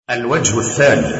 الوجه الثاني.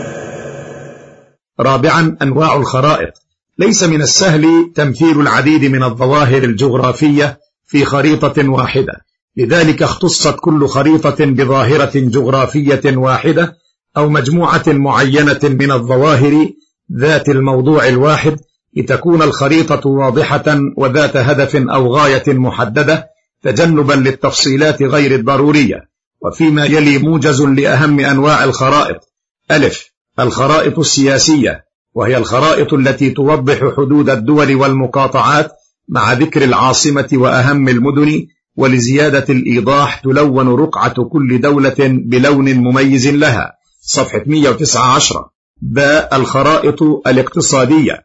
رابعا، أنواع الخرائط. ليس من السهل تمثيل العديد من الظواهر الجغرافية في خريطة واحدة، لذلك اختصت كل خريطة بظاهرة جغرافية واحدة أو مجموعة معينة من الظواهر ذات الموضوع الواحد، لتكون الخريطة واضحة وذات هدف أو غاية محددة، تجنبا للتفصيلات غير الضرورية. وفيما يلي موجز لأهم أنواع الخرائط. ألف، الخرائط السياسية، وهي الخرائط التي توضح حدود الدول والمقاطعات مع ذكر العاصمة وأهم المدن، ولزيادة الإيضاح تلون رقعة كل دولة بلون مميز لها. صفحة 119. باء، الخرائط الاقتصادية،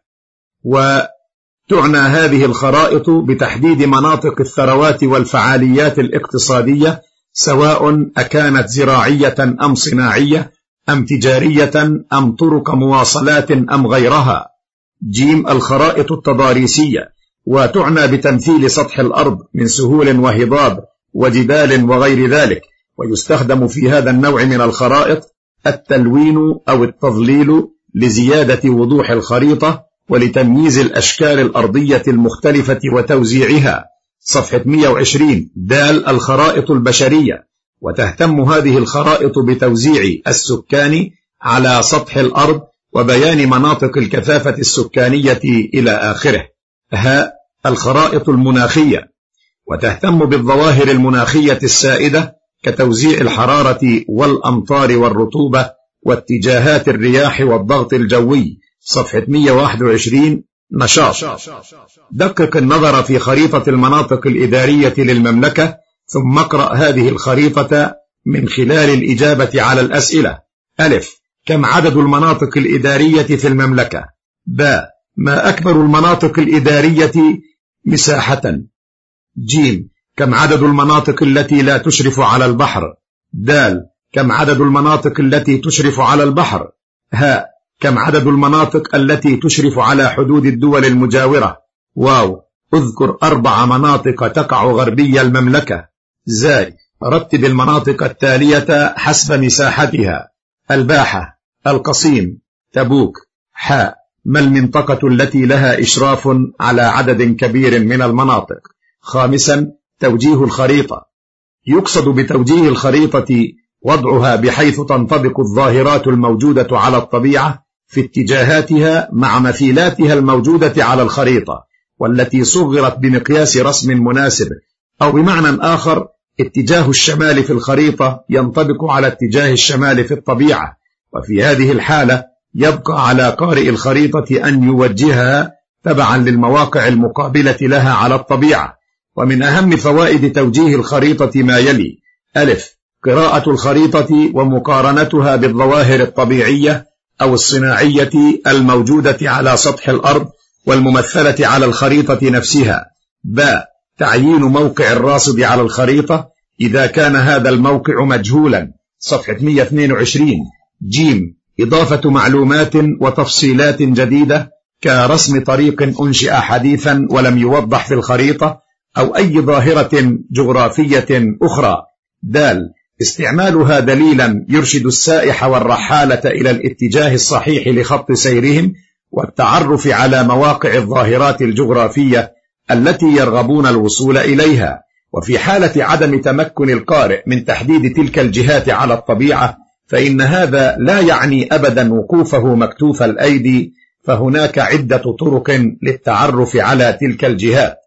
وتعنى هذه الخرائط بتحديد مناطق الثروات والفعاليات الاقتصادية، سواء أكانت زراعية أم صناعية أم تجارية أم طرق مواصلات أم غيرها. جيم، الخرائط التضاريسية، وتعنى بتمثيل سطح الأرض من سهول وهضاب وجبال وغير ذلك، ويستخدم في هذا النوع من الخرائط التلوين أو التظليل لزيادة وضوح الخريطة ولتمييز الأشكال الأرضية المختلفة وتوزيعها. صفحة 120. دال، الخرائط البشرية، وتهتم هذه الخرائط بتوزيع السكان على سطح الأرض وبيان مناطق الكثافة السكانية إلى آخره. هاء، الخرائط المناخية، وتهتم بالظواهر المناخية السائدة كتوزيع الحرارة والأمطار والرطوبة واتجاهات الرياح والضغط الجوي. صفحة 121. نشاط، دقق النظر في خريطة المناطق الإدارية للمملكة، ثم اقرأ هذه الخريطة من خلال الإجابة على الأسئلة. ألف، كم عدد المناطق الإدارية في المملكة؟ باء، ما أكبر المناطق الإدارية مساحة؟ جيم، كم عدد المناطق التي لا تشرف على البحر؟ دال، كم عدد المناطق التي تشرف على البحر؟ هاء، كم عدد المناطق التي تشرف على حدود الدول المجاورة؟ واو، اذكر 4 مناطق تقع غربي المملكة. زاي، رتب المناطق التالية حسب مساحتها: الباحة، القصيم، تبوك. حاء، ما المنطقة التي لها إشراف على عدد كبير من المناطق؟ خامسا، توجيه الخريطة. يقصد بتوجيه الخريطة وضعها بحيث تنطبق الظاهرات الموجودة على الطبيعة في اتجاهاتها مع مثيلاتها الموجودة على الخريطة، والتي صغرت بمقياس رسم مناسب، أو بمعنى آخر اتجاه الشمال في الخريطة ينطبق على اتجاه الشمال في الطبيعة، وفي هذه الحالة يبقى على قارئ الخريطة أن يوجهها تبعا للمواقع المقابلة لها على الطبيعة. ومن أهم فوائد توجيه الخريطة ما يلي: ألف، قراءة الخريطة ومقارنتها بالظواهر الطبيعية أو الصناعية الموجودة على سطح الأرض والممثلة على الخريطة نفسها. باء، تعيين موقع الراصد على الخريطة إذا كان هذا الموقع مجهولا. صفحة 122. جيم، إضافة معلومات وتفصيلات جديدة كرسم طريق أنشئ حديثا ولم يوضح في الخريطة، أو أي ظاهرة جغرافية أخرى. دال، استعمالها دليلا يرشد السائح والرحالة إلى الاتجاه الصحيح لخط سيرهم والتعرف على مواقع الظاهرات الجغرافية التي يرغبون الوصول إليها. وفي حالة عدم تمكن القارئ من تحديد تلك الجهات على الطبيعة، فإن هذا لا يعني أبدا وقوفه مكتوف الأيدي، فهناك عدة طرق للتعرف على تلك الجهات.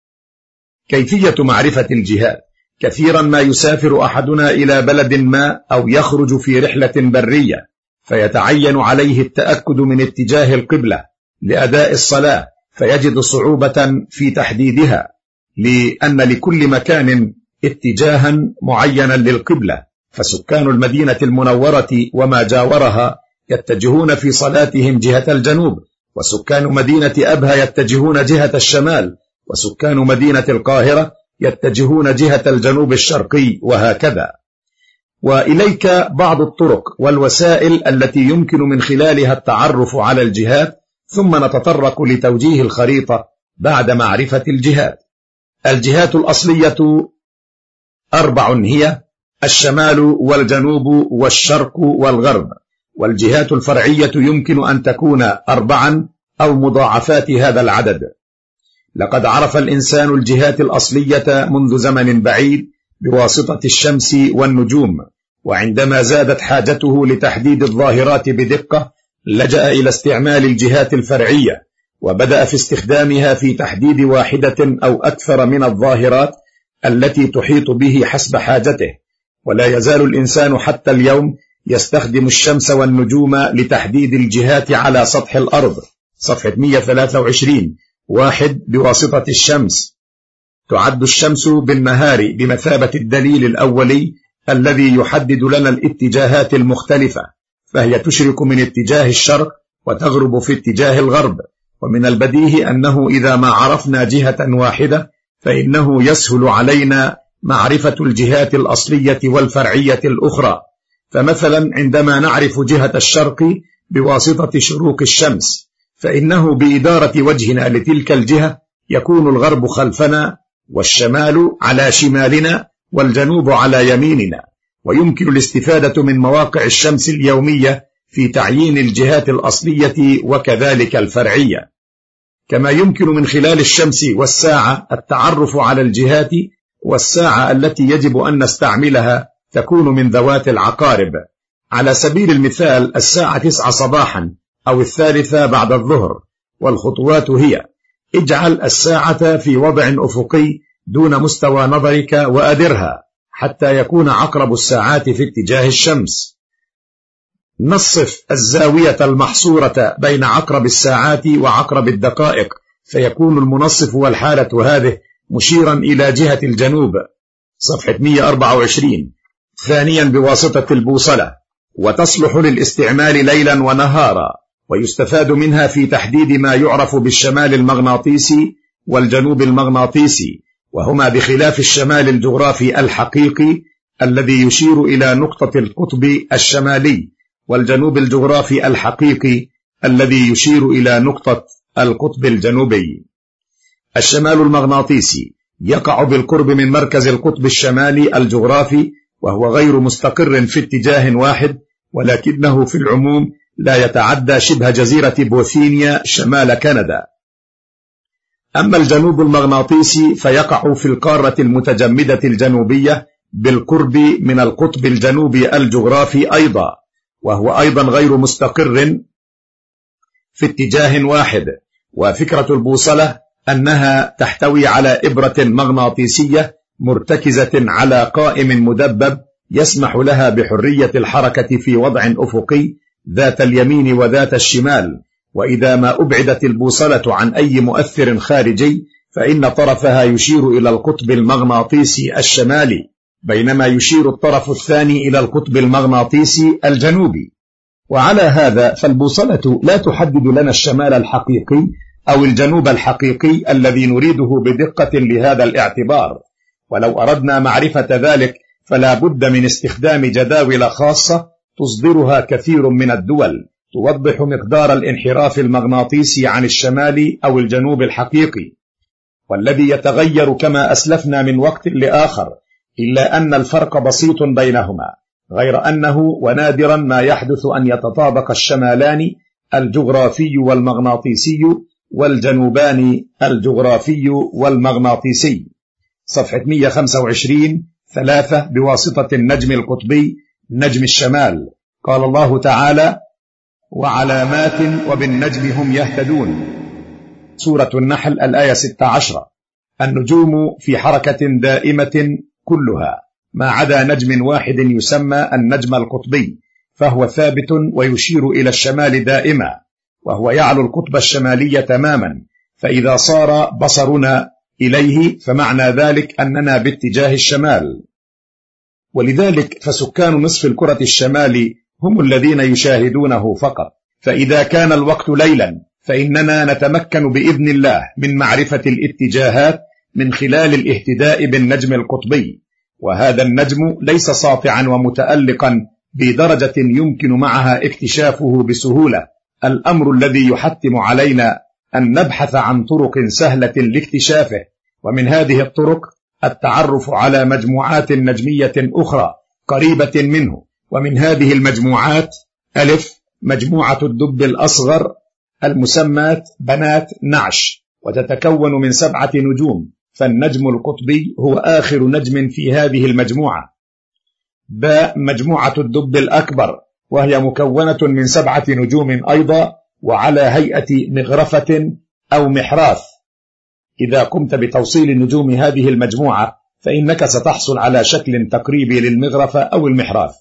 كيفية معرفة الجهات: كثيرا ما يسافر أحدنا إلى بلد ما أو يخرج في رحلة برية، فيتعين عليه التأكد من اتجاه القبلة لأداء الصلاة، فيجد صعوبة في تحديدها، لأن لكل مكان اتجاها معينا للقبلة، فسكان المدينة المنورة وما جاورها يتجهون في صلاتهم جهة الجنوب، وسكان مدينة أبها يتجهون جهة الشمال، وسكان مدينة القاهرة يتجهون جهة الجنوب الشرقي، وهكذا. وإليك بعض الطرق والوسائل التي يمكن من خلالها التعرف على الجهات، ثم نتطرق لتوجيه الخريطة بعد معرفة الجهات. الجهات الأصلية 4 هي: الشمال والجنوب والشرق والغرب. والجهات الفرعية يمكن أن تكون 4 أو مضاعفات هذا العدد. لقد عرف الإنسان الجهات الأصلية منذ زمن بعيد بواسطة الشمس والنجوم، وعندما زادت حاجته لتحديد الظاهرات بدقة لجأ إلى استعمال الجهات الفرعية، وبدأ في استخدامها في تحديد واحدة أو أكثر من الظاهرات التي تحيط به حسب حاجته. ولا يزال الإنسان حتى اليوم يستخدم الشمس والنجوم لتحديد الجهات على سطح الأرض. صفحة 123. 1. بواسطة الشمس. تعد الشمس بالنهار بمثابة الدليل الأولي الذي يحدد لنا الاتجاهات المختلفة، فهي تشرق من اتجاه الشرق وتغرب في اتجاه الغرب، ومن البديهي أنه إذا ما عرفنا جهة واحدة فإنه يسهل علينا معرفة الجهات الأصلية والفرعية الأخرى. فمثلا عندما نعرف جهة الشرق بواسطة شروق الشمس فإنه بإدارة وجهنا لتلك الجهة يكون الغرب خلفنا والشمال على شمالنا والجنوب على يميننا. ويمكن الاستفادة من مواقع الشمس اليومية في تعيين الجهات الأصلية وكذلك الفرعية. كما يمكن من خلال الشمس والساعة التعرف على الجهات، والساعة التي يجب أن نستعملها تكون من ذوات العقارب. على سبيل المثال الساعة 9 صباحا أو 3 بعد الظهر. والخطوات هي: اجعل الساعة في وضع أفقي دون مستوى نظرك وأدرها حتى يكون عقرب الساعات في اتجاه الشمس. نصف الزاوية المحصورة بين عقرب الساعات وعقرب الدقائق، فيكون المنصف والحالة هذه مشيرا إلى جهة الجنوب. صفحة 124. 2. بواسطة البوصلة، وتصلح للاستعمال ليلا ونهارا، ويستفاد منها في تحديد ما يعرف بالشمال المغناطيسي والجنوب المغناطيسي، وهما بخلاف الشمال الجغرافي الحقيقي الذي يشير إلى نقطة القطب الشمالي، والجنوب الجغرافي الحقيقي الذي يشير إلى نقطة القطب الجنوبي. الشمال المغناطيسي يقع بالقرب من مركز القطب الشمالي الجغرافي، وهو غير مستقر في اتجاه واحد، ولكنه في العموم لا يتعدى شبه جزيرة بوثينيا شمال كندا. أما الجنوب المغناطيسي فيقع في القارة المتجمدة الجنوبية بالقرب من القطب الجنوبي الجغرافي أيضا، وهو أيضا غير مستقر في اتجاه واحد. وفكرة البوصلة أنها تحتوي على إبرة مغناطيسية مرتكزة على قائم مدبب يسمح لها بحرية الحركة في وضع أفقي ذات اليمين وذات الشمال. وإذا ما أبعدت البوصلة عن أي مؤثر خارجي فإن طرفها يشير إلى القطب المغناطيسي الشمالي، بينما يشير الطرف الثاني إلى القطب المغناطيسي الجنوبي. وعلى هذا فالبوصلة لا تحدد لنا الشمال الحقيقي أو الجنوب الحقيقي الذي نريده بدقة لهذا الاعتبار. ولو أردنا معرفة ذلك فلا بد من استخدام جداول خاصة تصدرها كثير من الدول توضح مقدار الانحراف المغناطيسي عن الشمال أو الجنوب الحقيقي، والذي يتغير كما أسلفنا من وقت لآخر، إلا أن الفرق بسيط بينهما، غير أنه ونادرا ما يحدث أن يتطابق الشمالان الجغرافي والمغناطيسي والجنوبان الجغرافي والمغناطيسي. صفحة 125. 3. بواسطة النجم القطبي نجم الشمال. قال الله تعالى: وعلامات وبالنجم هم يهتدون. سورة النحل الآية 16. النجوم في حركة دائمة كلها ما عدا نجم واحد يسمى النجم القطبي، فهو ثابت ويشير إلى الشمال دائما، وهو يعلو القطب الشمالي تماما، فإذا صار بصرنا إليه فمعنى ذلك أننا باتجاه الشمال. ولذلك فسكان نصف الكرة الشمالي هم الذين يشاهدونه فقط. فإذا كان الوقت ليلا فإننا نتمكن بإذن الله من معرفة الاتجاهات من خلال الاهتداء بالنجم القطبي، وهذا النجم ليس ساطعا ومتألقا بدرجة يمكن معها اكتشافه بسهولة، الأمر الذي يحتم علينا أن نبحث عن طرق سهلة لاكتشافه. ومن هذه الطرق التعرف على مجموعات نجمية أخرى قريبة منه. ومن هذه المجموعات: ألف، مجموعة الدب الأصغر المسمى بنات نعش، وتتكون من 7 نجوم، فالنجم القطبي هو آخر نجم في هذه المجموعة. باء، مجموعة الدب الأكبر، وهي مكونة من 7 نجوم أيضا، وعلى هيئة مغرفة أو محراث. إذا قمت بتوصيل نجوم هذه المجموعة فإنك ستحصل على شكل تقريبي للمغرفة أو المحراث.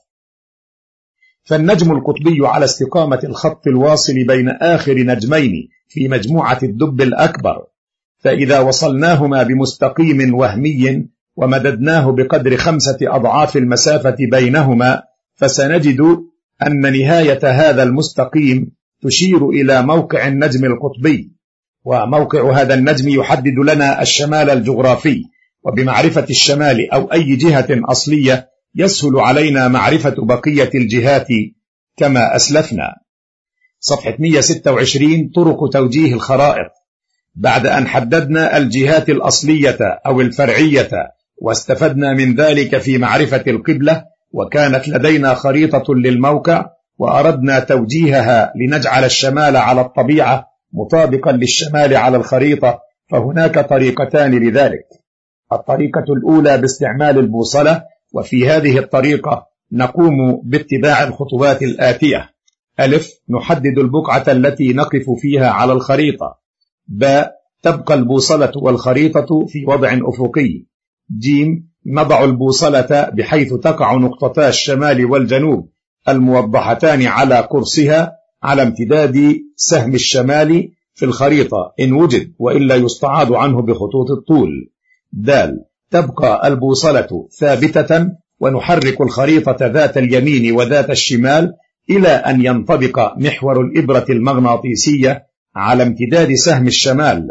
فالنجم القطبي على استقامة الخط الواصل بين آخر نجمين في مجموعة الدب الأكبر، فإذا وصلناهما بمستقيم وهمي ومددناه بقدر 5 أضعاف المسافة بينهما، فسنجد أن نهاية هذا المستقيم تشير إلى موقع النجم القطبي، وموقع هذا النجم يحدد لنا الشمال الجغرافي. وبمعرفة الشمال أو أي جهة أصلية يسهل علينا معرفة بقية الجهات كما أسلفنا. صفحة 126، طرق توجيه الخرائط. بعد أن حددنا الجهات الأصلية أو الفرعية واستفدنا من ذلك في معرفة القبلة، وكانت لدينا خريطة للموقع وأردنا توجيهها لنجعل الشمال على الطبيعة مطابقا للشمال على الخريطة، فهناك طريقتان لذلك. الطريقة الأولى باستعمال البوصلة، وفي هذه الطريقة نقوم باتباع الخطوات الآتية: ألف، نحدد البقعة التي نقف فيها على الخريطة. باء، تبقى البوصلة والخريطة في وضع أفقي. جيم، نضع البوصلة بحيث تقع نقطتا الشمال والجنوب الموضحتان على قرصها على امتداد سهم الشمال في الخريطة إن وجد، وإلا يستعاض عنه بخطوط الطول. دال، تبقى البوصلة ثابتة ونحرك الخريطة ذات اليمين وذات الشمال إلى أن ينطبق محور الإبرة المغناطيسية على امتداد سهم الشمال،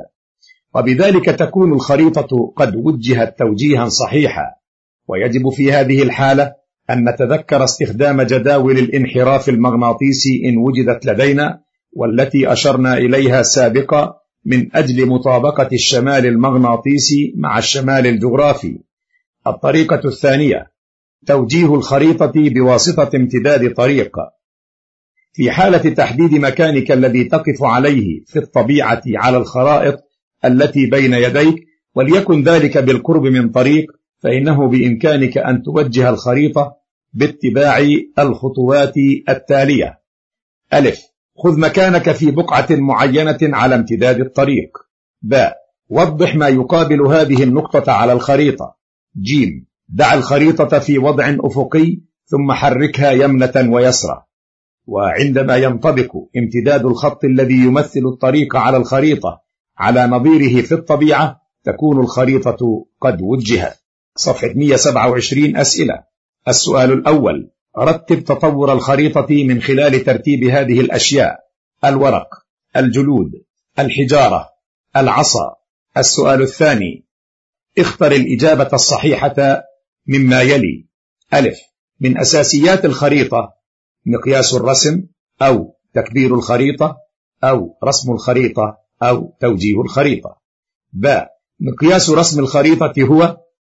وبذلك تكون الخريطة قد وجهت توجيها صحيحا. ويجب في هذه الحالة أن نتذكر استخدام جداول الانحراف المغناطيسي إن وجدت لدينا، والتي أشرنا إليها سابقا من أجل مطابقة الشمال المغناطيسي مع الشمال الجغرافي. الطريقة الثانية: توجيه الخريطة بواسطة امتداد طريق. في حالة تحديد مكانك الذي تقف عليه في الطبيعة على الخرائط التي بين يديك، وليكن ذلك بالقرب من طريق، فإنه بإمكانك أن توجه الخريطة باتباع الخطوات التالية: ألف، خذ مكانك في بقعة معينة على امتداد الطريق. باء، وضح ما يقابل هذه النقطة على الخريطة. جيم، دع الخريطة في وضع أفقي ثم حركها يمنة ويسرى، وعندما ينطبق امتداد الخط الذي يمثل الطريق على الخريطة على نظيره في الطبيعة تكون الخريطة قد وجهت. صفحة 127، أسئلة. السؤال الأول: رتب تطور الخريطة من خلال ترتيب هذه الأشياء: الورق، الجلود، الحجارة، العصا. السؤال الثاني: اختر الإجابة الصحيحة مما يلي. ألف، من أساسيات الخريطة مقياس الرسم أو تكبير الخريطة أو رسم الخريطة أو توجيه الخريطة. باء، مقياس رسم الخريطة هو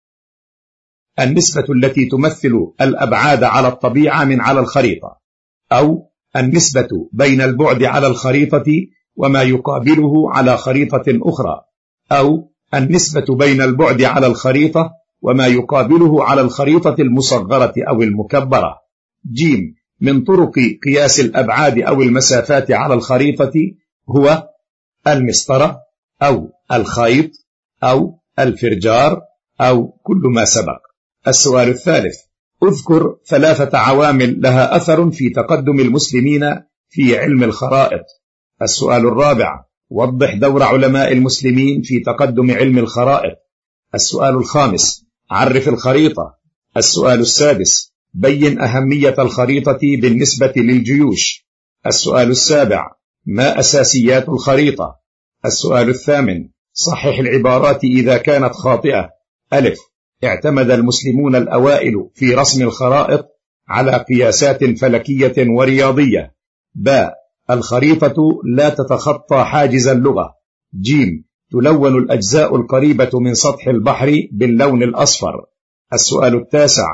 النسبة التي تمثل الأبعاد على الطبيعة من على الخريطة، أو النسبة بين البعد على الخريطة وما يقابله على خريطة أخرى، أو النسبة بين البعد على الخريطة وما يقابله على الخريطة المصغرة أو المكبرة. جيم، من طرق قياس الأبعاد أو المسافات على الخريطة هو المسطرة أو الخيط أو الفرجار أو كل ما سبق. السؤال الثالث: اذكر 3 عوامل لها أثر في تقدم المسلمين في علم الخرائط. السؤال الرابع: وضح دور علماء المسلمين في تقدم علم الخرائط. السؤال الخامس: عرف الخريطة. السؤال السادس: بين أهمية الخريطة بالنسبة للجيوش. السؤال السابع: ما أساسيات الخريطة؟ السؤال الثامن: صحح العبارات إذا كانت خاطئة. ألف، اعتمد المسلمون الأوائل في رسم الخرائط على قياسات فلكية ورياضية. باء، الخريطة لا تتخطى حاجز اللغة. جيم، تلون الأجزاء القريبة من سطح البحر باللون الأصفر. السؤال التاسع: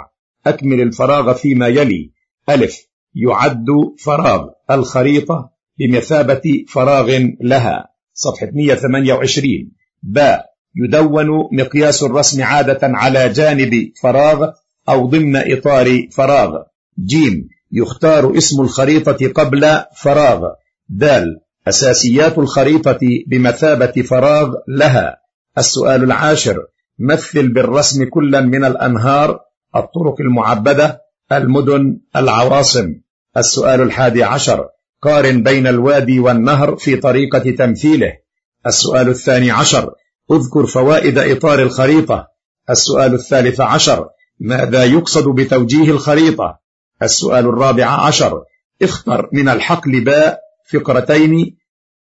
أكمل الفراغ فيما يلي. ألف، يعد فراغ الخريطة بمثابة فراغ لها، صفحة 128. باء، يدون مقياس الرسم عادة على جانب فراغ أو ضمن إطار فراغ. جيم، يختار اسم الخريطة قبل فراغ. دال، أساسيات الخريطة بمثابة فراغ لها. السؤال العاشر، مثل بالرسم كلا من الأنهار، الطرق المعبدة، المدن، العواصم. السؤال الحادي عشر، قارن بين الوادي والنهر في طريقة تمثيله. السؤال الثاني عشر، اذكر فوائد إطار الخريطة. السؤال الثالث عشر، ماذا يقصد بتوجيه الخريطة؟ السؤال الرابع عشر، اختر من الحقل باء فقرتين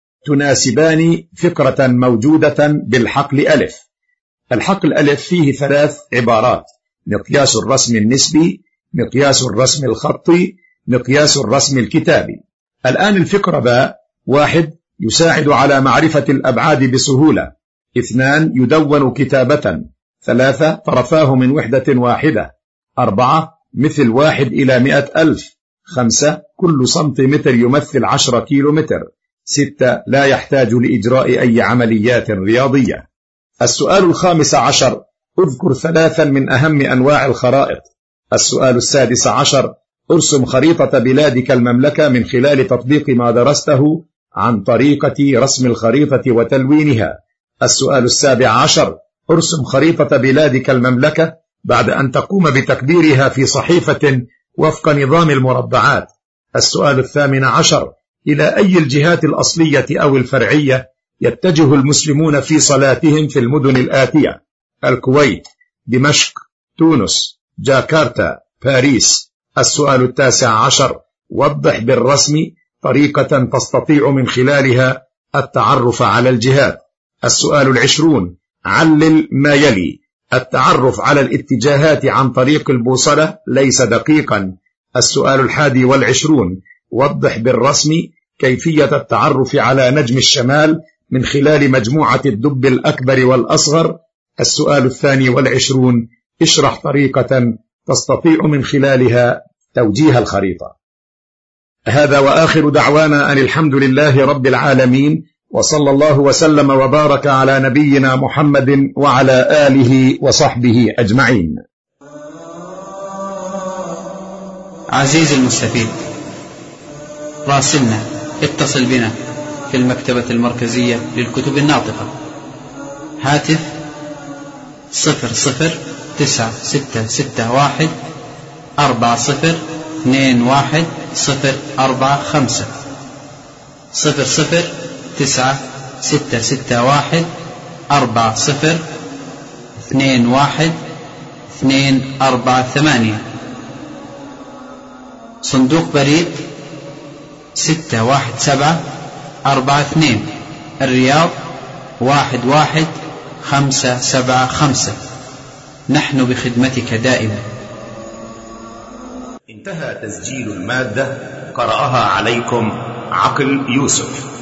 تناسبان فقرة موجودة بالحقل ألف. الحقل ألف فيه 3 عبارات: مقياس الرسم النسبي، مقياس الرسم الخطي، مقياس الرسم الكتابي. الآن الفقرة باء: 1. يساعد على معرفة الأبعاد بسهولة. 2. يدون كتابة. 3. طرفاه من وحدة واحدة. 4. مثل 1/100,000. 5. كل سنتيمتر يمثل 10 كيلومتر. 6. لا يحتاج لإجراء أي عمليات رياضية. السؤال الخامس عشر، اذكر 3 من أهم أنواع الخرائط. السؤال السادس عشر، ارسم خريطة بلادك المملكة من خلال تطبيق ما درسته عن طريقة رسم الخريطة وتلوينها. السؤال السابع عشر، ارسم خريطة بلادك المملكة بعد أن تقوم بتكبيرها في صحيفة وفق نظام المربعات. السؤال الثامن عشر، إلى أي الجهات الأصلية أو الفرعية يتجه المسلمون في صلاتهم في المدن الآتية: الكويت، دمشق، تونس، جاكرتا، باريس. السؤال التاسع عشر، وضح بالرسم طريقة تستطيع من خلالها التعرف على الجهات. السؤال العشرون، علل ما يلي: التعرف على الاتجاهات عن طريق البوصلة ليس دقيقا. السؤال الحادي والعشرون، وضح بالرسم كيفية التعرف على نجم الشمال من خلال مجموعة الدب الأكبر والأصغر. السؤال الثاني والعشرون، اشرح طريقة تستطيع من خلالها توجيه الخريطة. هذا وآخر دعوانا أن الحمد لله رب العالمين، وصلى الله وسلم وبارك على نبينا محمد وعلى آله وصحبه أجمعين. عزيزي المستفيد، راسلنا، اتصل بنا في المكتبة المركزية للكتب الناطقة. هاتف 009661 402105 009661 402128. صندوق بريد 61742 الرياض 11575. نحن بخدمتك دائما. انتهى تسجيل المادة، قرأها عليكم عقل يوسف.